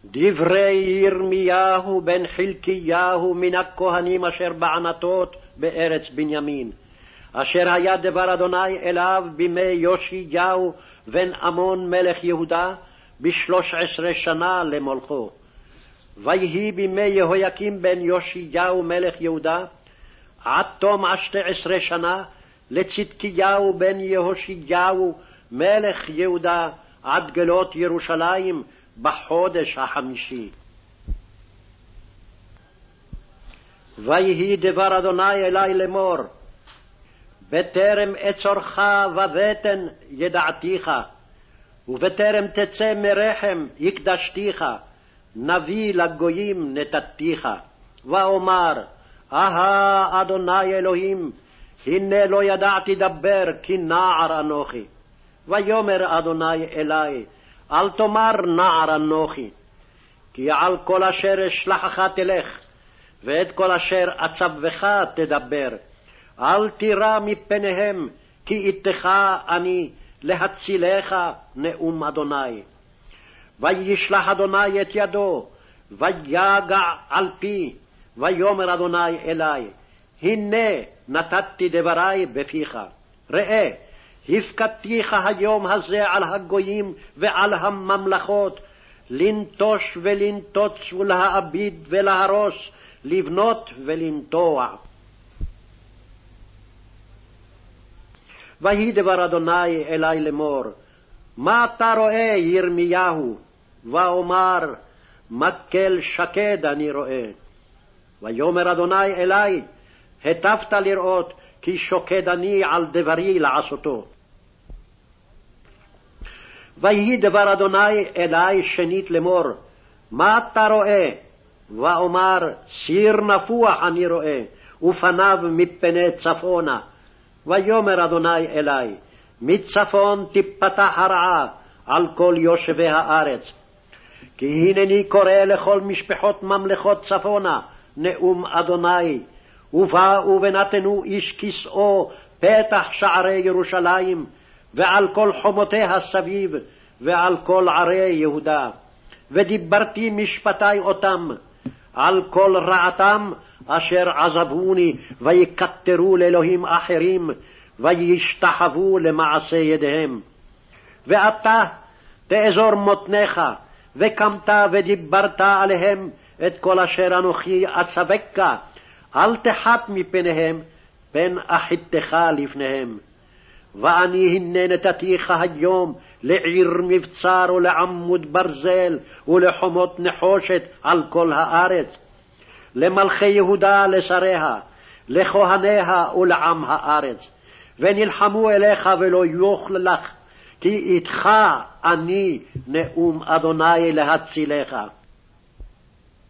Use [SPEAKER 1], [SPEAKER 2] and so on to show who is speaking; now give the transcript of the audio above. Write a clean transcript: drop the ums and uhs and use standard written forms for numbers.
[SPEAKER 1] דברי ירמיהו בן חלקיהו מן הכהנים אשר בענתות בארץ בנימין, אשר היה דבר אדוני אליו בימי יאשיהו בן אמון מלך יהודה, ב13 שנה למולכו. ויהי בימי יהויקים בן יאשיהו מלך יהודה, עד תום 12 שנה לצדקיהו בן יהושיהו מלך יהודה, עד גלות ירושלים בחודש החמישי. ויהי דבר אדוני אלי לאמור, בטרם אצורך ובטן ידעתיך, ובטרם תצא מרחם הקדשתיך, נביא לגויים נתתיך. ואומר, אהה אדוני אלוהים, הנה לא ידעתי דבר כי נער אנוכי. ויאמר אדוני אלי, אל תאמר נער אנוכי, כי על כל אשר אשלחך תלך, ואת כל אשר אצווך תדבר. אל תירא מפניהם, כי איתך אני להצילך, נאום אדוני. וישלח אדוני את ידו, ויגע על פי, ויאמר אדוני אלי, הנה נתתי דברי בפיך. ראה, הפקדתיך היום הזה על הגויים ועל הממלכות, לנטוש ולנטוץ ולהאביד ולהרוס, לבנות ולנטוע. ויהי דבר אדוני אלי לאמור, מה אתה רואה ירמיהו? ואומר, מקל שקד אני רואה. ויאמר אדוני אלי, הטבת לראות, כי שוקד אני על דברי לעשותו. ויהי דבר אדוני אלי שנית לאמור, מה אתה רואה? ואומר, סיר נפוח אני רואה, ופניו מפני צפונה. ויאמר אדוני אלי, מצפון תפתח הרעה על כל יושבי הארץ. כי הנני קורא לכל משפחות ממלכות צפונה, נאום אדוני, ובאו ונתנו איש כסאו פתח שערי ירושלים, ועל כל חומותיה סביב, ועל כל ערי יהודה. ודיברתי משפטי אותם, על כל רעתם אשר עזבוני, ויקטרו לאלוהים אחרים, וישתחוו למעשה ידיהם. ואתה תאזור מותניך, וקמת ודיברת עליהם את כל אשר אנוכי אצווך, אל תחת מפניהם, פן אחיתך לפניהם. ואני הנה נתתיך היום לעיר מבצר ולעמוד ברזל ולחומות נחושת על כל הארץ, למלכי יהודה לשריה, לכהניה ולעם הארץ, ונלחמו אליך ולא יוכל לך, כי איתך אני נאום אדוני להצילך.